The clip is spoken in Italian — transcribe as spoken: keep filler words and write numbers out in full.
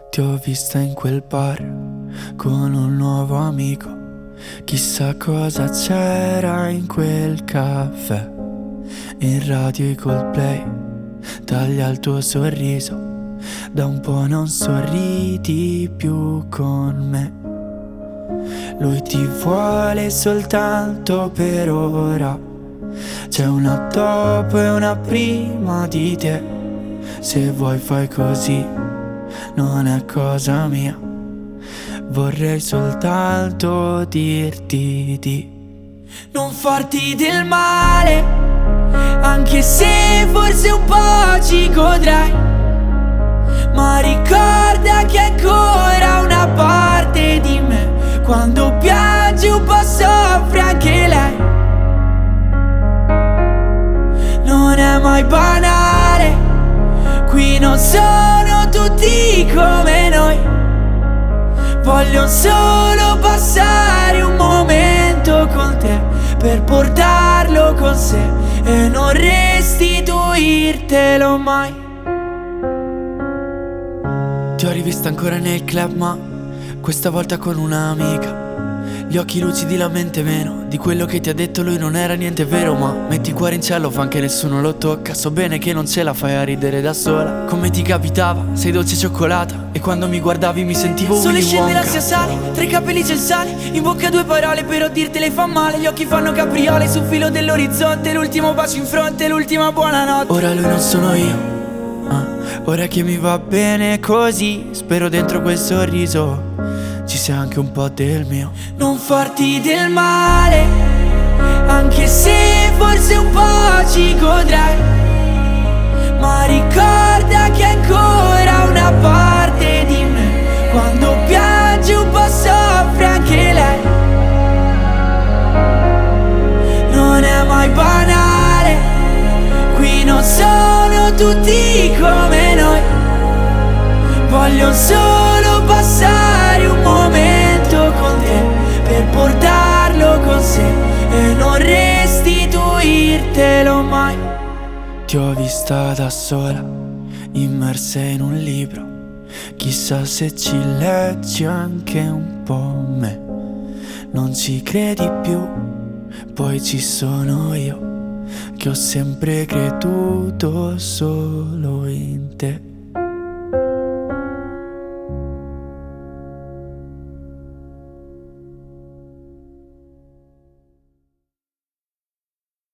Ti ho vista in quel bar con un nuovo amico. Chissà cosa c'era in quel caffè. In radio i Coldplay, taglia il tuo sorriso. Da un po' non sorridi più con me. Lui ti vuole soltanto per ora. C'è una dopo e una prima di te. Se vuoi fai così, non è cosa mia. Vorrei soltanto dirti di non farti del male, anche se forse un po' ci godrai. Ma ricorda che ancora una parte di me, quando piangi un po' soffre anche lei. Non è mai banale, qui non sono tutti come noi. Voglio solo passare un momento con te, per portarlo con sé e non restituirtelo mai. Ti ho rivista ancora nel club, ma questa volta con un'amica. Gli occhi lucidi, la mente meno. Di quello che ti ha detto lui non era niente vero, ma metti il cuore in cielo, fa che nessuno lo tocca. So bene che non ce la fai a ridere da sola. Come ti capitava, sei dolce cioccolata, e quando mi guardavi mi sentivo Willy Wonka. Sole scende, l'ansia sale, tra i capelli c'è il sale. In bocca due parole però dirtele fa male. Gli occhi fanno capriole sul filo dell'orizzonte. L'ultimo bacio in fronte, l'ultima buonanotte. Ora lui non sono io, ah, ora che mi va bene così. Spero dentro quel sorriso ci sia anche un po' del mio. Non farti del male, anche se forse un po' ci godrai. Ma ricorda che ancora una parte di me, quando piangi un po' soffre anche lei. Non è mai banale, qui non sono tutti come noi. Voglio solo passare un momento con te, per portarlo con sé e non restituirtelo mai. Ti ho vista da sola, immersa in un libro. Chissà se ci leggi anche un po' me. Non ci credi più, poi ci sono io, che ho sempre creduto solo in te.